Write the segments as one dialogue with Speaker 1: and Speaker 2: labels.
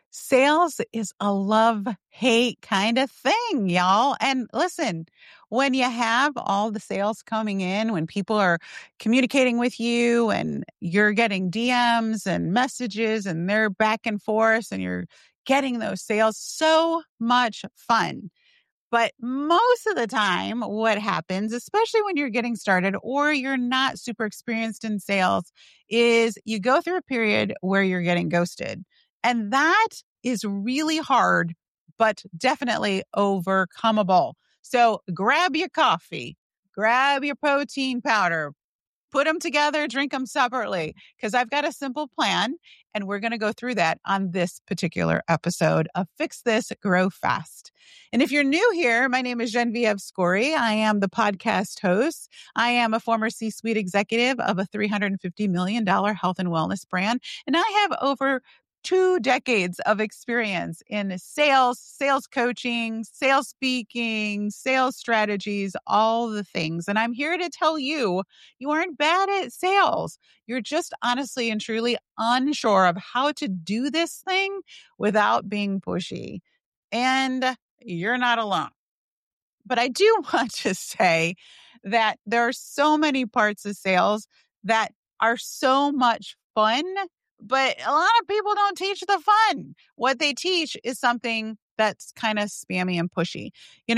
Speaker 1: Sales is a love-hate kind of thing, y'all. And listen, when you have all the sales coming in, when people are communicating with you and you're getting DMs and messages and they're back and forth and you're getting those sales, so much fun. But most of the time, what happens, especially when you're getting started or you're not super experienced in sales, is you go through a period where you're getting ghosted. And that is really hard, but definitely overcomable. So grab your coffee, grab your protein powder, put them together, drink them separately, because I've got a simple plan, and we're going to go through that on this particular episode of Fix This, Grow Fast. And if you're new here, my name is Genevieve Scory. I am the podcast host. I am a former C-suite executive of a $350 million health and wellness brand, and I have over 2 decades of experience in sales, sales coaching, sales speaking, sales strategies, all the things. And I'm here to tell you, you aren't bad at sales. You're just honestly and truly unsure of how to do this thing without being pushy. And you're not alone. But I do want to say that there are so many parts of sales that are so much fun, but a lot of people don't teach the fun. What they teach is something that's kind of spammy and pushy.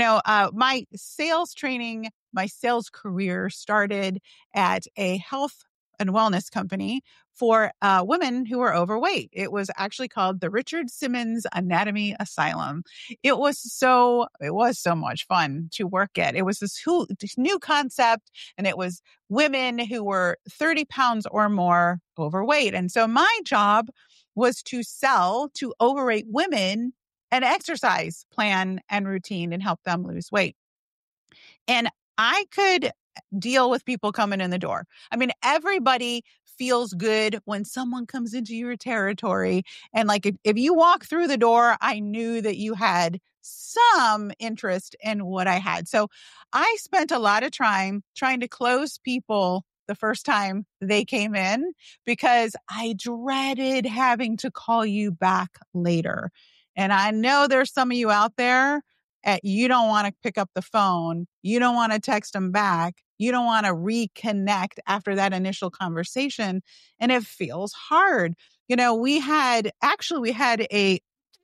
Speaker 1: My sales training, my sales career started at a health and wellness company for women who were overweight. It was actually called the Richard Simmons Anatomy Asylum. It was so much fun to work at. It was this new concept, and it was women who were 30 pounds or more overweight. And so my job was to sell to overweight women an exercise plan and routine and help them lose weight. And I could deal with people coming in the door. I mean, everybody feels good when someone comes into your territory. And like, if you walk through the door, I knew that you had some interest in what I had. So I spent a lot of time trying to close people the first time they came in because I dreaded having to call you back later. And I know there's some of you out there, you don't want to pick up the phone. You don't want to text them back. You don't want to reconnect after that initial conversation. And it feels hard. We had a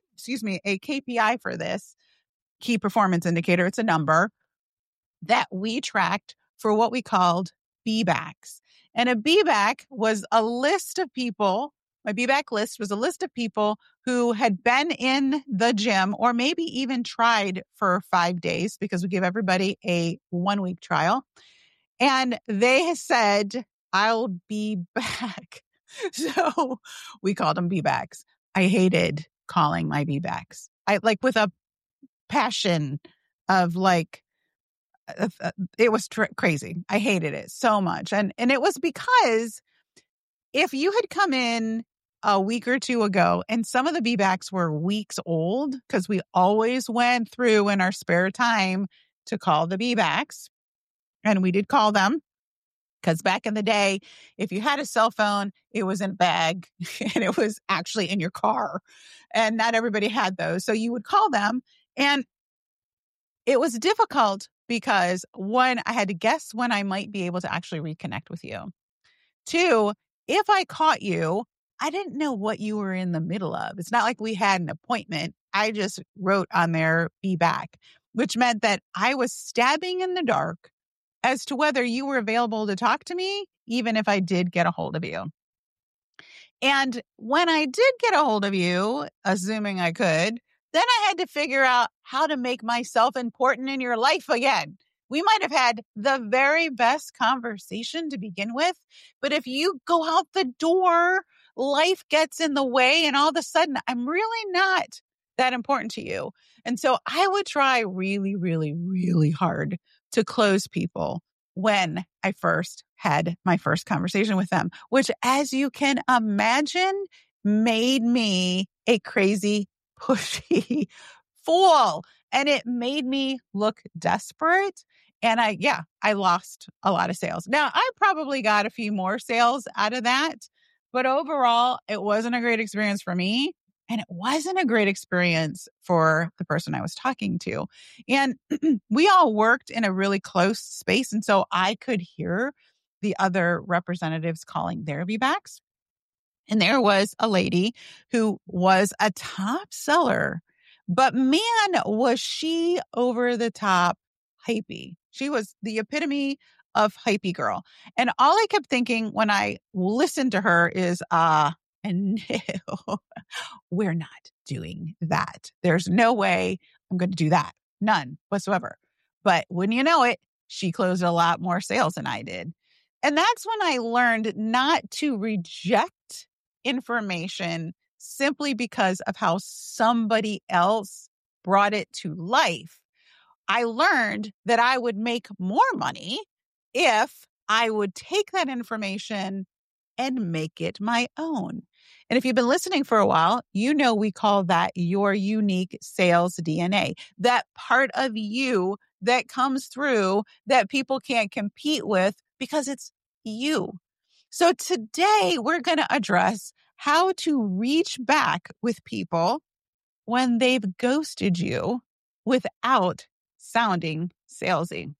Speaker 1: KPI for this, key performance indicator. It's a number that we tracked for what we called BBACs. And a BBAC was a list of people. My BBAC list was a list of people who had been in the gym or maybe even tried for 5 days, because we give everybody a 1-week trial. And they said, I'll be back. So we called them BBACs. I hated calling my BBACs. I with a passion of it was crazy. I hated it so much. And it was because if you had come in a week or two ago and some of the BBACs were weeks old, because we always went through in our spare time to call the BBACs, and we did call them. Because back in the day, if you had a cell phone, it was in a bag and it was actually in your car. And not everybody had those. So you would call them. And it was difficult because, one, I had to guess when I might be able to actually reconnect with you. 2, if I caught you, I didn't know what you were in the middle of. It's not like we had an appointment. I just wrote on there, be back, which meant that I was stabbing in the dark as to whether you were available to talk to me, even if I did get a hold of you. And when I did get a hold of you, assuming I could, then I had to figure out how to make myself important in your life again. We might have had the very best conversation to begin with, but if you go out the door, life gets in the way, and all of a sudden, I'm really not that important to you. And so I would try really, really, really hard to close people when I first had my first conversation with them, which, as you can imagine, made me a crazy, pushy fool. And it made me look desperate. And I lost a lot of sales. Now, I probably got a few more sales out of that, but overall, it wasn't a great experience for me. And it wasn't a great experience for the person I was talking to. And we all worked in a really close space. And so I could hear the other representatives calling their VBACs. And there was a lady who was a top seller, but man, was she over the top hypey. She was the epitome of hypey girl. And all I kept thinking when I listened to her is, and no, we're not doing that. There's no way I'm going to do that. None whatsoever. But wouldn't you know it, she closed a lot more sales than I did. And that's when I learned not to reject information simply because of how somebody else brought it to life. I learned that I would make more money if I would take that information and make it my own. And if you've been listening for a while, you know we call that your unique sales DNA, that part of you that comes through that people can't compete with because it's you. So today we're going to address how to reach back with people when they've ghosted you without sounding salesy.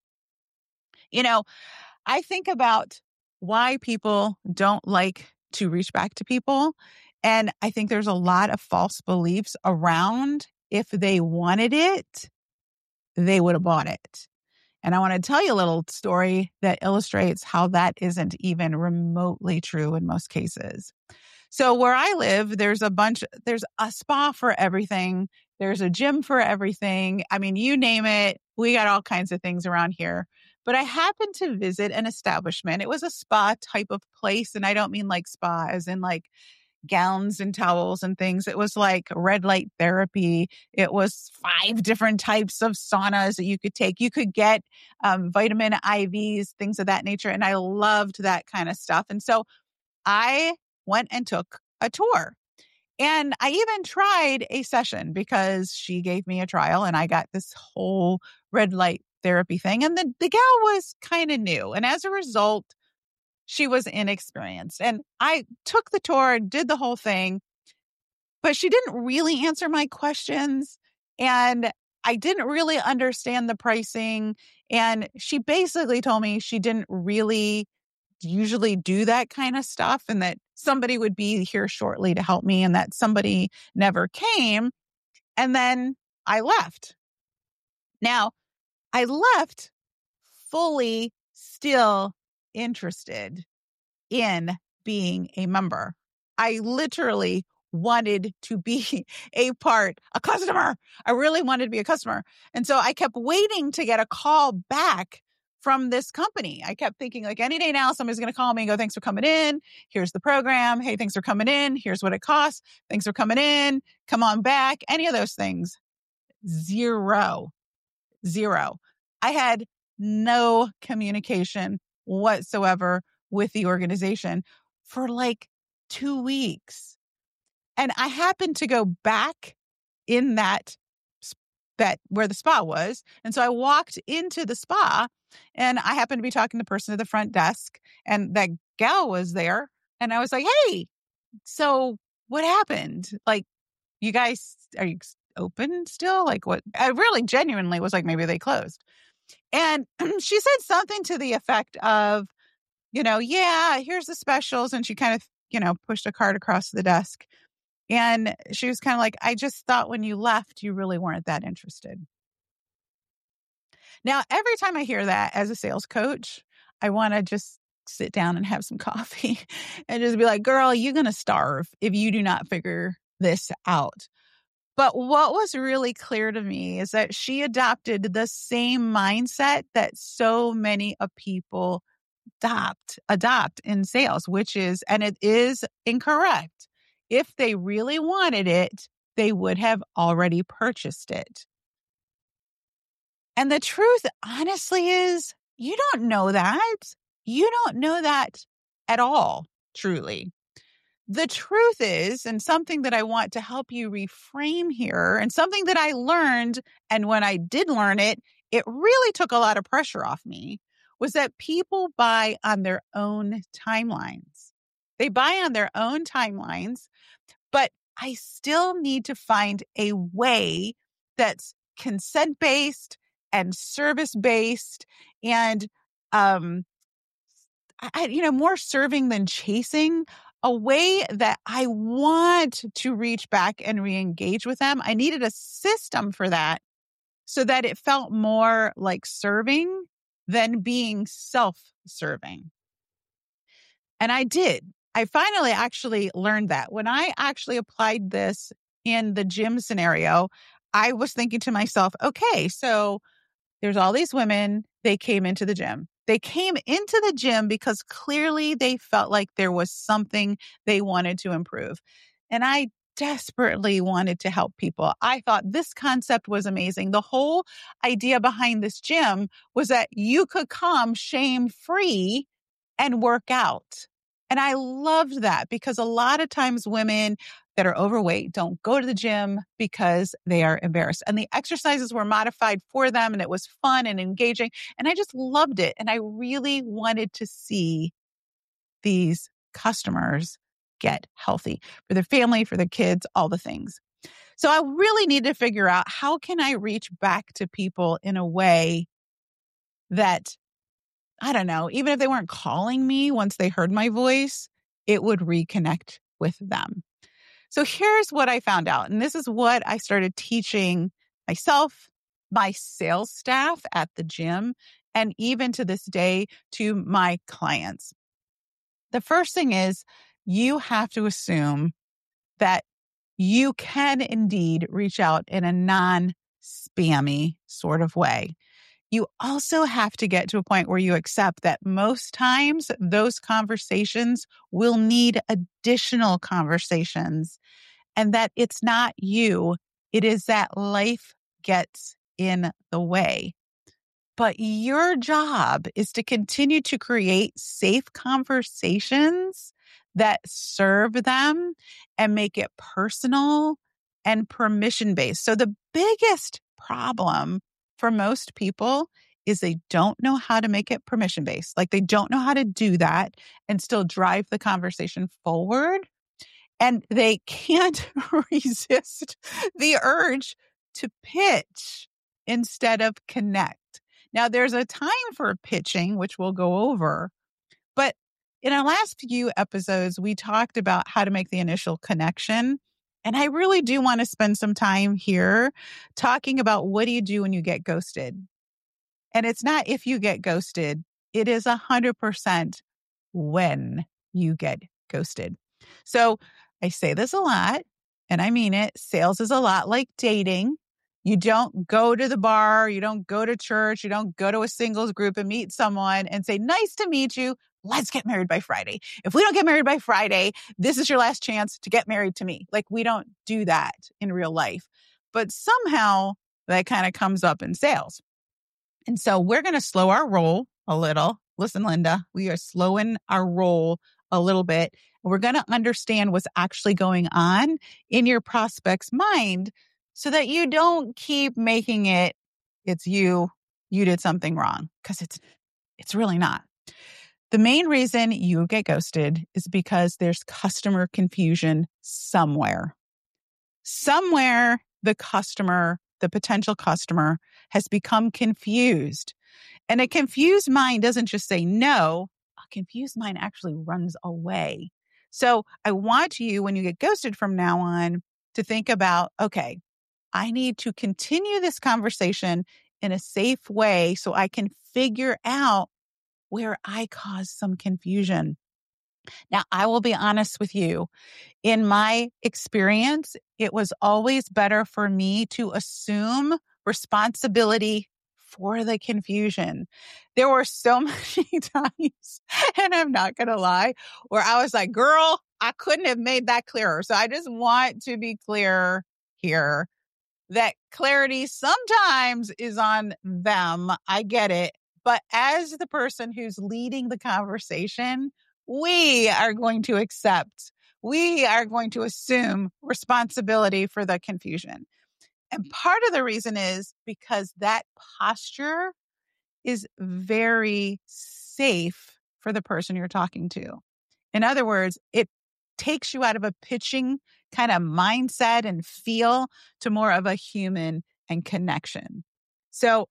Speaker 1: You know, I think about why people don't like to reach back to people. And I think there's a lot of false beliefs around if they wanted it, they would have bought it. And I want to tell you a little story that illustrates how that isn't even remotely true in most cases. So where I live, there's a spa for everything. There's a gym for everything. I mean, you name it. We got all kinds of things around here. But I happened to visit an establishment. It was a spa type of place. And I don't mean like spa as in like gowns and towels and things. It was like red light therapy. It was 5 different types of saunas that you could take. You could get vitamin IVs, things of that nature. And I loved that kind of stuff. And so I went and took a tour. And I even tried a session because she gave me a trial and I got this whole red light therapy thing. And the gal was kind of new. And as a result, she was inexperienced. And I took the tour, did the whole thing, but she didn't really answer my questions. And I didn't really understand the pricing. And she basically told me she didn't really usually do that kind of stuff and that somebody would be here shortly to help me and that somebody never came. And then I left. Now, I left fully still interested in being a member. I literally wanted to be a customer. I really wanted to be a customer. And so I kept waiting to get a call back from this company. I kept thinking like any day now, somebody's going to call me and go, thanks for coming in. Here's the program. Hey, thanks for coming in. Here's what it costs. Thanks for coming in. Come on back. Any of those things. Zero. I had no communication whatsoever with the organization for like 2 weeks. And I happened to go back in that where the spa was. And so I walked into the spa and I happened to be talking to the person at the front desk and that gal was there. And I was like, hey, so what happened? Like, you guys, are you open still? Like what? I really genuinely was like, maybe they closed. And she said something to the effect of, yeah, here's the specials. And she kind of, pushed a card across the desk. And she was kind of like, I just thought when you left, you really weren't that interested. Now, every time I hear that as a sales coach, I want to just sit down and have some coffee and just be like, girl, you're going to starve if you do not figure this out. But what was really clear to me is that she adopted the same mindset that so many people adopt in sales, which is, and it is incorrect. If they really wanted it, they would have already purchased it. And the truth, honestly, is you don't know that. You don't know that at all, truly. The truth is, and something that I want to help you reframe here, and something that I learned, and when I did learn it, it really took a lot of pressure off me, was that people buy on their own timelines. They buy on their own timelines, but I still need to find a way that's consent-based and service-based and, um, more serving than chasing, a way that I want to reach back and re-engage with them. I needed a system for that so that it felt more like serving than being self-serving. And I did. I finally actually learned that. When I actually applied this in the gym scenario, I was thinking to myself, okay, so there's all these women, they came into the gym. They came into the gym because clearly they felt like there was something they wanted to improve. And I desperately wanted to help people. I thought this concept was amazing. The whole idea behind this gym was that you could come shame-free and work out. And I loved that because a lot of times women that are overweight don't go to the gym because they are embarrassed. And the exercises were modified for them and it was fun and engaging. And I just loved it. And I really wanted to see these customers get healthy for their family, for their kids, all the things. So I really need to figure out how can I reach back to people in a way that, I don't know, even if they weren't calling me once they heard my voice, it would reconnect with them. So here's what I found out. And this is what I started teaching myself, my sales staff at the gym, and even to this day to my clients. The first thing is you have to assume that you can indeed reach out in a non-spammy sort of way. You also have to get to a point where you accept that most times those conversations will need additional conversations and that it's not you. It is that life gets in the way. But your job is to continue to create safe conversations that serve them and make it personal and permission-based. So the biggest problem for most people is they don't know how to make it permission-based. Like they don't know how to do that and still drive the conversation forward. And they can't resist the urge to pitch instead of connect. Now, there's a time for pitching, which we'll go over. But in our last few episodes, we talked about how to make the initial connection. And I really do want to spend some time here talking about what do you do when you get ghosted? And it's not if you get ghosted, it is 100% when you get ghosted. So I say this a lot, and I mean it. Sales is a lot like dating. You don't go to the bar, you don't go to church, you don't go to a singles group and meet someone and say, nice to meet you. Let's get married by Friday. If we don't get married by Friday, this is your last chance to get married to me. Like we don't do that in real life. But somehow that kind of comes up in sales. And so we're going to slow our roll a little. Listen, Linda, we are slowing our roll a little bit. We're going to understand what's actually going on in your prospect's mind so that you don't keep making it's you did something wrong, because it's really not. The main reason you get ghosted is because there's customer confusion somewhere. Somewhere the potential customer has become confused. And a confused mind doesn't just say no, a confused mind actually runs away. So I want you, when you get ghosted from now on, to think about, okay, I need to continue this conversation in a safe way so I can figure out where I caused some confusion. Now, I will be honest with you. In my experience, it was always better for me to assume responsibility for the confusion. There were so many times, and I'm not going to lie, where I was like, girl, I couldn't have made that clearer. So I just want to be clear here that clarity sometimes is on them. I get it. But as the person who's leading the conversation, we are going to accept, we are going to assume responsibility for the confusion. And part of the reason is because that posture is very safe for the person you're talking to. In other words, it takes you out of a pitching kind of mindset and feel to more of a human and connection. So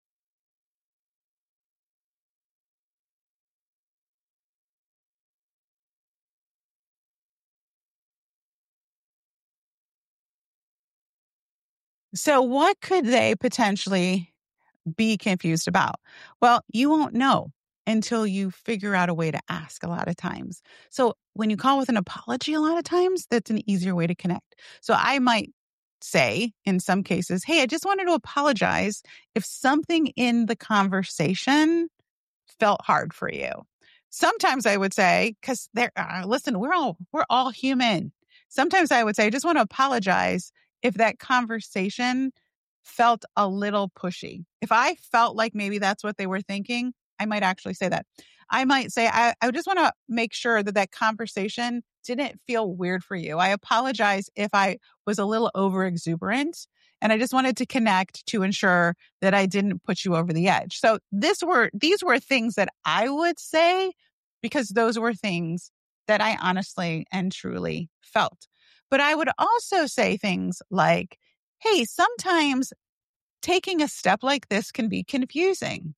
Speaker 1: what could they potentially be confused about? Well, you won't know until you figure out a way to ask a lot of times. So when you call with an apology, a lot of times that's an easier way to connect. So I might say in some cases, hey, I just wanted to apologize if something in the conversation felt hard for you. Sometimes I would say, because listen, we're all human. Sometimes I would say, I just want to apologize if that conversation felt a little pushy. If I felt like maybe that's what they were thinking, I might actually say that. I might say, I just want to make sure that that conversation didn't feel weird for you. I apologize if I was a little over exuberant, and I just wanted to connect to ensure that I didn't put you over the edge. So these were things that I would say because those were things that I honestly and truly felt. But I would also say things like, hey, sometimes taking a step like this can be confusing.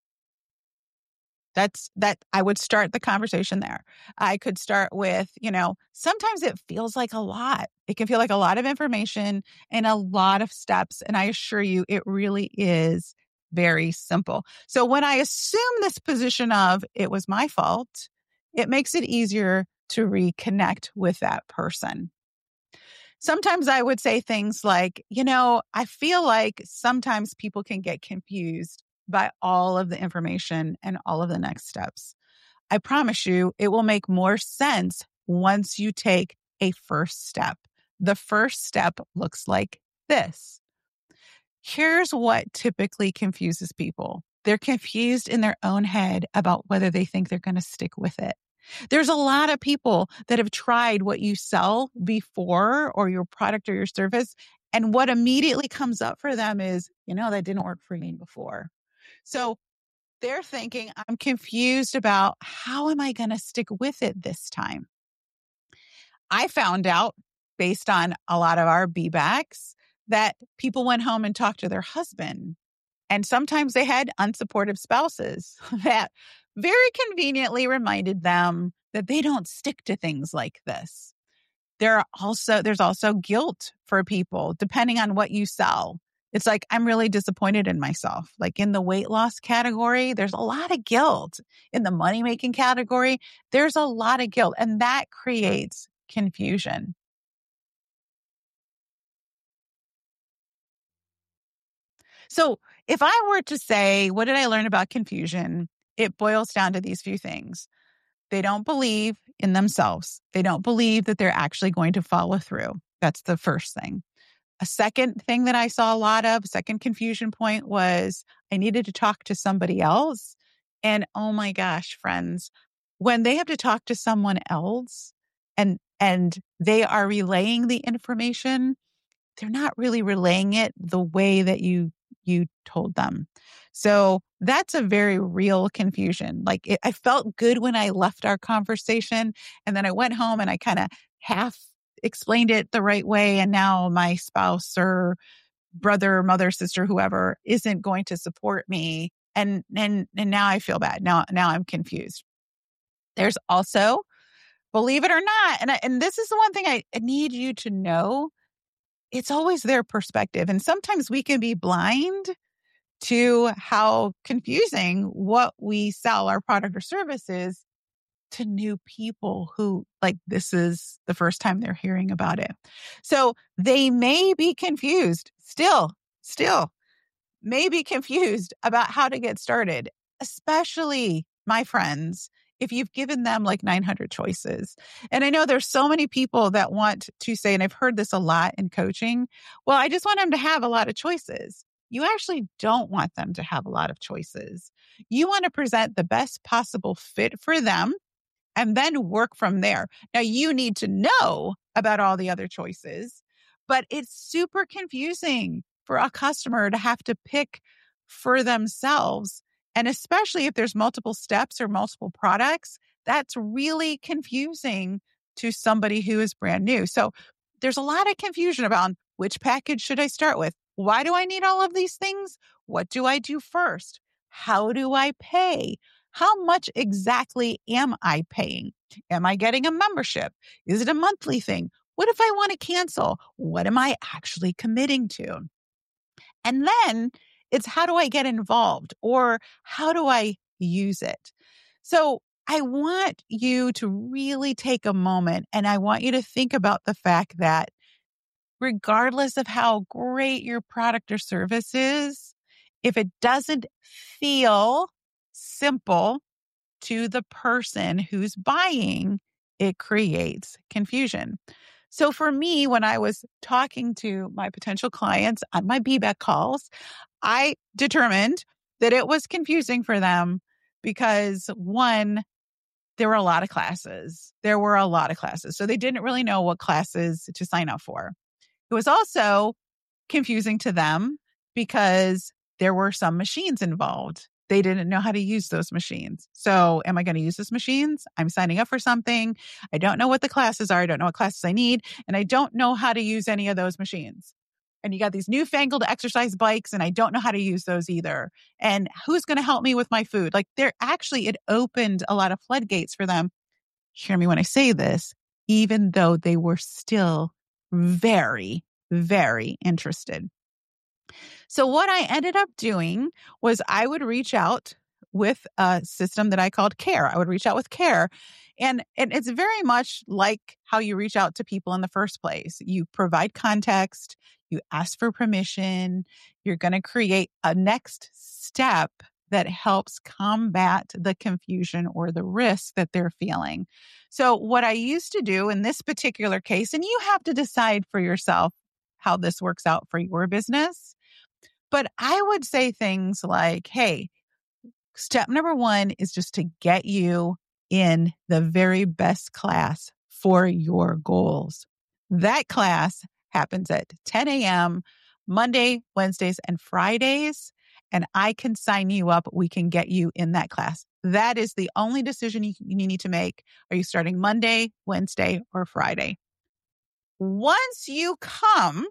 Speaker 1: That I would start the conversation there. I could start with, sometimes it feels like a lot. It can feel like a lot of information and a lot of steps. And I assure you, it really is very simple. So when I assume this position of it was my fault, it makes it easier to reconnect with that person. Sometimes I would say things like, I feel like sometimes people can get confused by all of the information and all of the next steps. I promise you, it will make more sense once you take a first step. The first step looks like this. Here's what typically confuses people. They're confused in their own head about whether they think they're going to stick with it. There's a lot of people that have tried what you sell before or your product or your service. And what immediately comes up for them is, that didn't work for me before. So they're thinking, I'm confused about how am I going to stick with it this time? I found out based on a lot of our B-backs that people went home and talked to their husband. And sometimes they had unsupportive spouses that very conveniently reminded them that they don't stick to things like this. There's also guilt for people, depending on what you sell. It's like, I'm really disappointed in myself. Like in the weight loss category, there's a lot of guilt. In the money-making category, there's a lot of guilt, and that creates confusion. So if I were to say, what did I learn about confusion? It boils down to these few things. They don't believe in themselves. They don't believe that they're actually going to follow through. That's the first thing. A second thing that I saw a lot of, second confusion point was I needed to talk to somebody else. And oh my gosh, friends, when they have to talk to someone else and they are relaying the information, they're not really relaying it the way that you told them. So that's a very real confusion. Like I felt good when I left our conversation, and then I went home and I kind of half explained it the right way. And now my spouse or brother, mother, sister, whoever isn't going to support me. And now I feel bad. Now I'm confused. There's also, believe it or not, and this is the one thing I need you to know, it's always their perspective. And sometimes we can be blind to how confusing what we sell, our product or service is, to new people who, like, this is the first time they're hearing about it. So they may be confused, still may be confused about how to get started, especially my friends, if you've given them like 900 choices. And I know there's so many people that want to say, and I've heard this a lot in coaching, well, I just want them to have a lot of choices. You actually don't want them to have a lot of choices. You want to present the best possible fit for them and then work from there. Now, you need to know about all the other choices, but it's super confusing for a customer to have to pick for themselves. And especially if there's multiple steps or multiple products, that's really confusing to somebody who is brand new. So there's a lot of confusion about which package should I start with? Why do I need all of these things? What do I do first? How do I pay? How much exactly am I paying? Am I getting a membership? Is it a monthly thing? What if I want to cancel? What am I actually committing to? And then it's how do I get involved or how do I use it? So I want you to really take a moment and I want you to think about the fact that regardless of how great your product or service is, if it doesn't feel simple to the person who's buying, it creates confusion. So for me, when I was talking to my potential clients on my BBAC calls, I determined that it was confusing for them because one, there were a lot of classes. So they didn't really know what classes to sign up for. It was also confusing to them because there were some machines involved. They didn't know how to use those machines. So am I going to use those machines? I'm signing up for something. I don't know what the classes are. I don't know what classes I need. And I don't know how to use any of those machines. And you got these newfangled exercise bikes and I don't know how to use those either. And who's going to help me with my food? Like it opened a lot of floodgates for them. Hear me when I say this, even though they were still very, very interested. So what I ended up doing was I would reach out with a system that I called CARE. I would reach out with CARE. And it's very much like how you reach out to people in the first place. You provide context, you ask for permission, you're going to create a next step that helps combat the confusion or the risk that they're feeling. So what I used to do in this particular case, and you have to decide for yourself how this works out for your business, but I would say things like, hey, step number one is just to get you in the very best class for your goals. That class happens at 10 a.m. Monday, Wednesdays, and Fridays. And I can sign you up. We can get you in that class. That is the only decision you need to make. Are you starting Monday, Wednesday, or Friday? Once you come,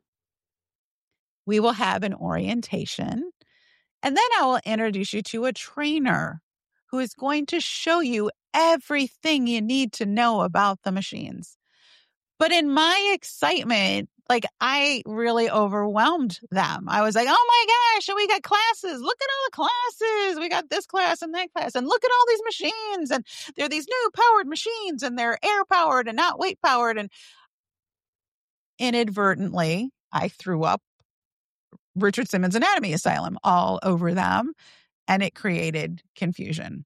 Speaker 1: we will have an orientation. And then I will introduce you to a trainer who is going to show you everything you need to know about the machines. But in my excitement, I really overwhelmed them. I was like, oh my gosh, we got classes. Look at all the classes. We got this class and that class. And look at all these machines. And they're these new powered machines and they're air powered and not weight powered. And inadvertently, I threw up Richard Simmons Anatomy Asylum all over them, and it created confusion.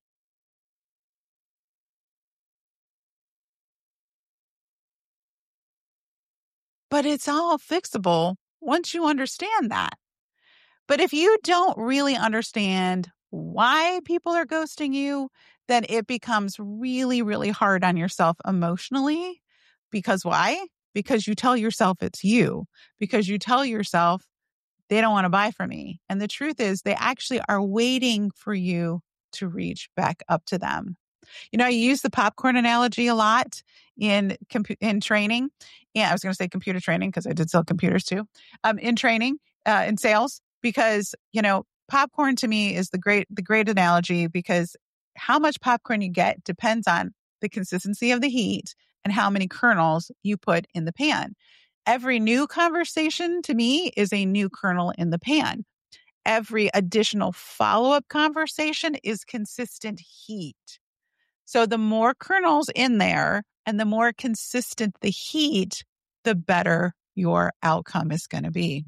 Speaker 1: But it's all fixable once you understand that. But if you don't really understand why people are ghosting you, then it becomes really, really hard on yourself emotionally. Because why? Because you tell yourself it's you. Because you tell yourself they don't want to buy from me. And the truth is they actually are waiting for you to reach back up to them. I use the popcorn analogy a lot in training. Yeah, I was going to say computer training because I did sell computers too. In training, in sales, because popcorn to me is the great analogy because how much popcorn you get depends on the consistency of the heat and how many kernels you put in the pan. Every new conversation to me is a new kernel in the pan. Every additional follow-up conversation is consistent heat. So the more kernels in there and the more consistent the heat, the better your outcome is going to be.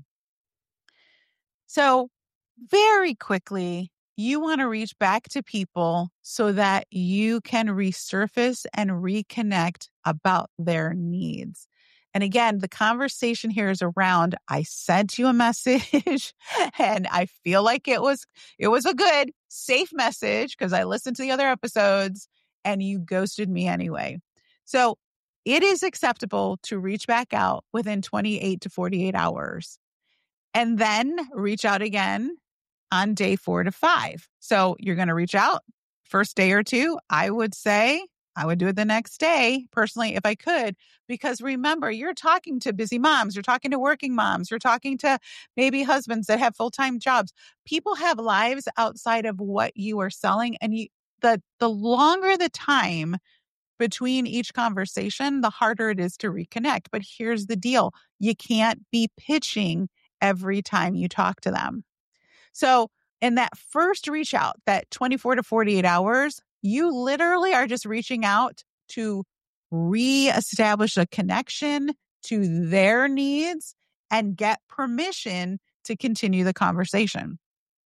Speaker 1: So very quickly, you want to reach back to people so that you can resurface and reconnect about their needs. And again, the conversation here is around, I sent you a message and I feel like it was a good, safe message because I listened to the other episodes and you ghosted me anyway. So it is acceptable to reach back out within 28 to 48 hours and then reach out again on day 4 to 5. So you're going to reach out first day or two, I would say I would do it the next day, personally, if I could, because remember, you're talking to busy moms, you're talking to working moms, you're talking to maybe husbands that have full-time jobs. People have lives outside of what you are selling, and the longer the time between each conversation, the harder it is to reconnect. But here's the deal. You can't be pitching every time you talk to them. So in that first reach out, that 24 to 48 hours, you literally are just reaching out to reestablish a connection to their needs and get permission to continue the conversation.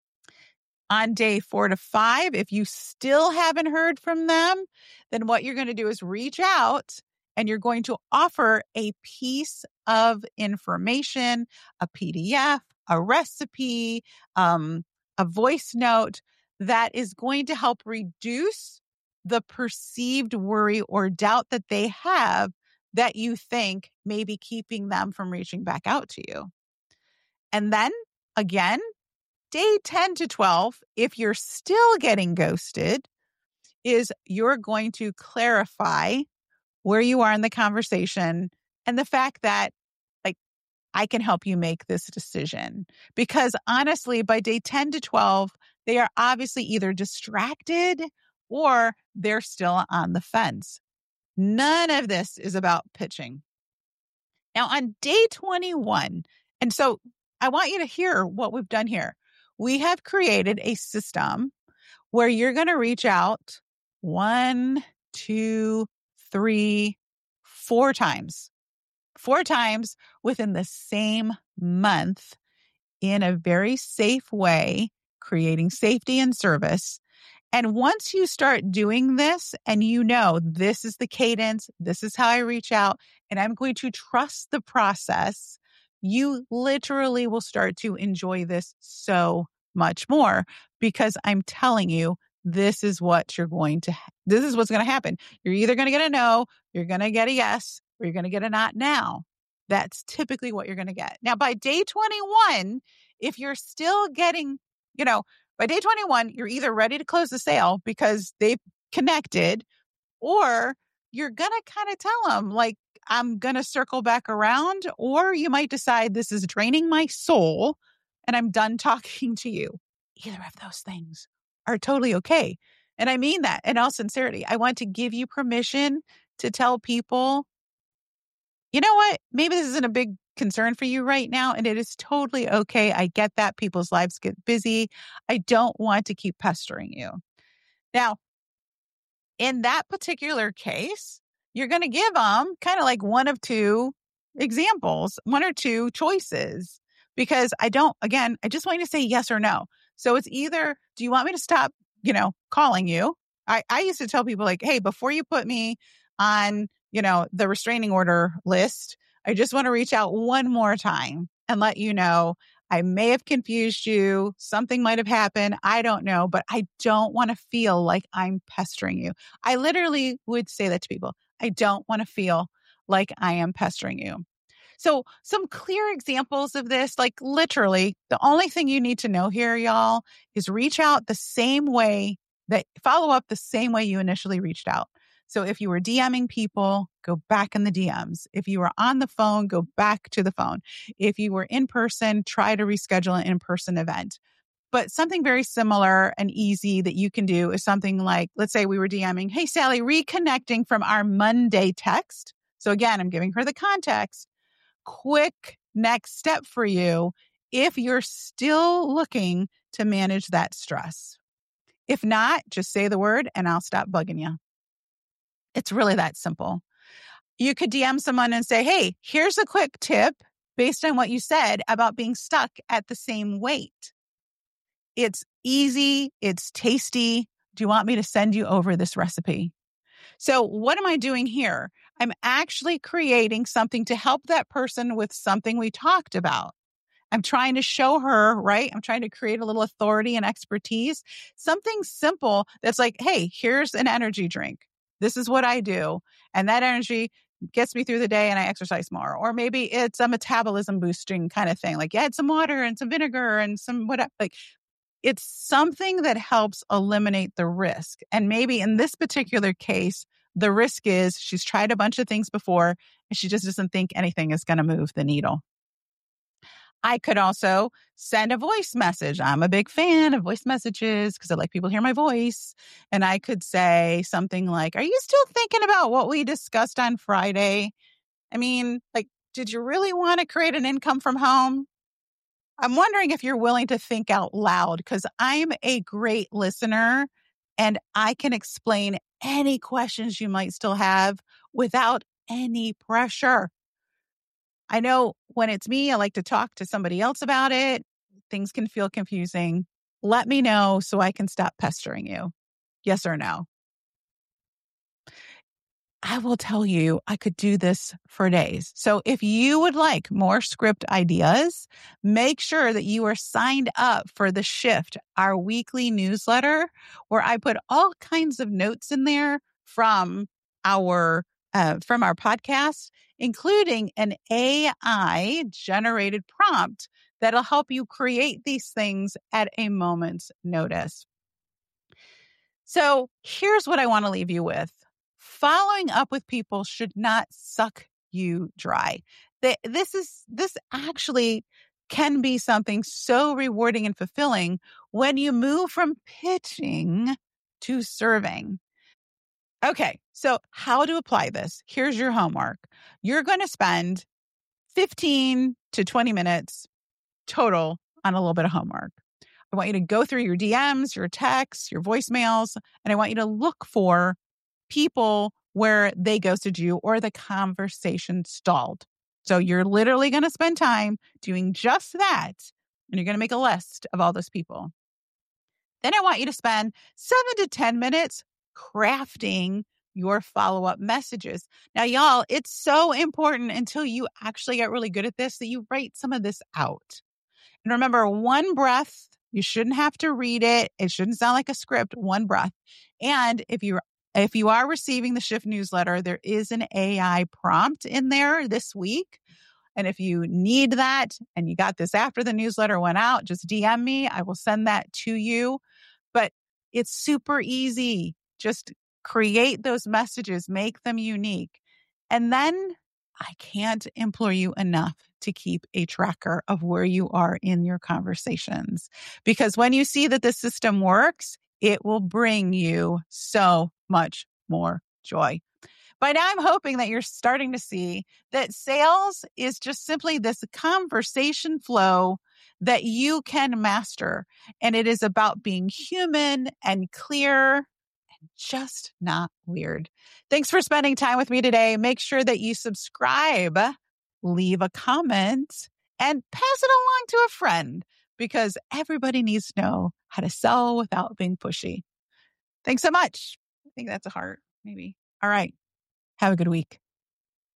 Speaker 1: On day 4 to 5, if you still haven't heard from them, then what you're going to do is reach out and you're going to offer a piece of information, a PDF, a recipe, a voice note that is going to help reduce the perceived worry or doubt that they have that you think may be keeping them from reaching back out to you. And then again, day 10 to 12, if you're still getting ghosted, is you're going to clarify where you are in the conversation and the fact that, like, I can help you make this decision. Because honestly, by day 10 to 12, they are obviously either distracted or they're still on the fence. None of this is about pitching. Now, on day 21, and so I want you to hear what we've done here. We have created a system where you're going to reach out 1, 2, 3, 4 times. 4 times within the same month in a very safe way, creating safety and service. And once you start doing this and you know this is the cadence, this is how I reach out, and I'm going to trust the process, you literally will start to enjoy this so much more because I'm telling you, this is what's going to happen. You're either going to get a no, you're going to get a yes, or you're going to get a not now. That's typically what you're going to get. Now, by day 21, if you're still getting, by day 21, you're either ready to close the sale because they've connected, or you're going to kind of tell them, like, I'm going to circle back around, or you might decide this is draining my soul and I'm done talking to you. Either of those things are totally okay. And I mean that in all sincerity. I want to give you permission to tell people, you know what? Maybe this isn't a big concern for you right now, and it is totally okay. I get that people's lives get busy. I don't want to keep pestering you. Now, in that particular case, you're going to give them kind of like one of two examples, one or two choices, because I just want you to say yes or no. So it's either, do you want me to stop, calling you? I used to tell people, like, hey, before you put me on, the restraining order list, I just want to reach out one more time and let you know I may have confused you. Something might have happened. I don't know, but I don't want to feel like I'm pestering you. I literally would say that to people. I don't want to feel like I am pestering you. So some clear examples of this, like literally the only thing you need to know here, y'all, is reach out the same way, follow up the same way you initially reached out. So if you were DMing people, go back in the DMs. If you were on the phone, go back to the phone. If you were in person, try to reschedule an in-person event. But something very similar and easy that you can do is something like, let's say we were DMing, hey, Sally, reconnecting from our Monday text. So again, I'm giving her the context. Quick next step for you if you're still looking to manage that stress. If not, just say the word and I'll stop bugging you. It's really that simple. You could DM someone and say, hey, here's a quick tip based on what you said about being stuck at the same weight. It's easy. It's tasty. Do you want me to send you over this recipe? So what am I doing here? I'm actually creating something to help that person with something we talked about. I'm trying to show her, right? I'm trying to create a little authority and expertise. Something simple that's like, hey, here's an energy drink. This is what I do. And that energy gets me through the day and I exercise more. Or maybe it's a metabolism boosting kind of thing. Like, add some water and some vinegar and some whatever. Like, it's something that helps eliminate the risk. And maybe in this particular case, The risk is she's tried a bunch of things before and she just doesn't think anything is going to move the needle. I could also send a voice message. I'm a big fan of voice messages because I like people to hear my voice. And I could say something like, are you still thinking about what we discussed on Friday? I mean, like, did you really want to create an income from home? I'm wondering if you're willing to think out loud because I'm a great listener and I can explain any questions you might still have without any pressure. I know when it's me, I like to talk to somebody else about it. Things can feel confusing. Let me know so I can stop pestering you. Yes or no? I will tell you, I could do this for days. So if you would like more script ideas, make sure that you are signed up for The Shift, our weekly newsletter, where I put all kinds of notes in there from our podcast, including an AI generated prompt that'll help you create these things at a moment's notice. So here's what I want to leave you with. Following up with people should not suck you dry. This actually can be something so rewarding and fulfilling when you move from pitching to serving. Okay, so how to apply this? Here's your homework. You're going to spend 15 to 20 minutes total on a little bit of homework. I want you to go through your DMs, your texts, your voicemails, and I want you to look for people where they ghosted you or the conversation stalled. So you're literally going to spend time doing just that, and you're going to make a list of all those people. Then I want you to spend 7 to 10 minutes crafting your follow-up messages. Now, y'all, it's so important until you actually get really good at this that you write some of this out. And remember, one breath, you shouldn't have to read it. It shouldn't sound like a script, one breath. And if you are receiving the Shift newsletter, there is an AI prompt in there this week. And if you need that and you got this after the newsletter went out, just DM me. I will send that to you. But it's super easy. Just create those messages, make them unique. And then I can't implore you enough to keep a tracker of where you are in your conversations. Because when you see that the system works, it will bring you so much more joy. By now, I'm hoping that you're starting to see that sales is just simply this conversation flow that you can master. And it is about being human and clear and just not weird. Thanks for spending time with me today. Make sure that you subscribe, leave a comment, and pass it along to a friend because everybody needs to know how to sell without being pushy. Thanks so much. I think that's a heart, maybe. All right. Have a good week.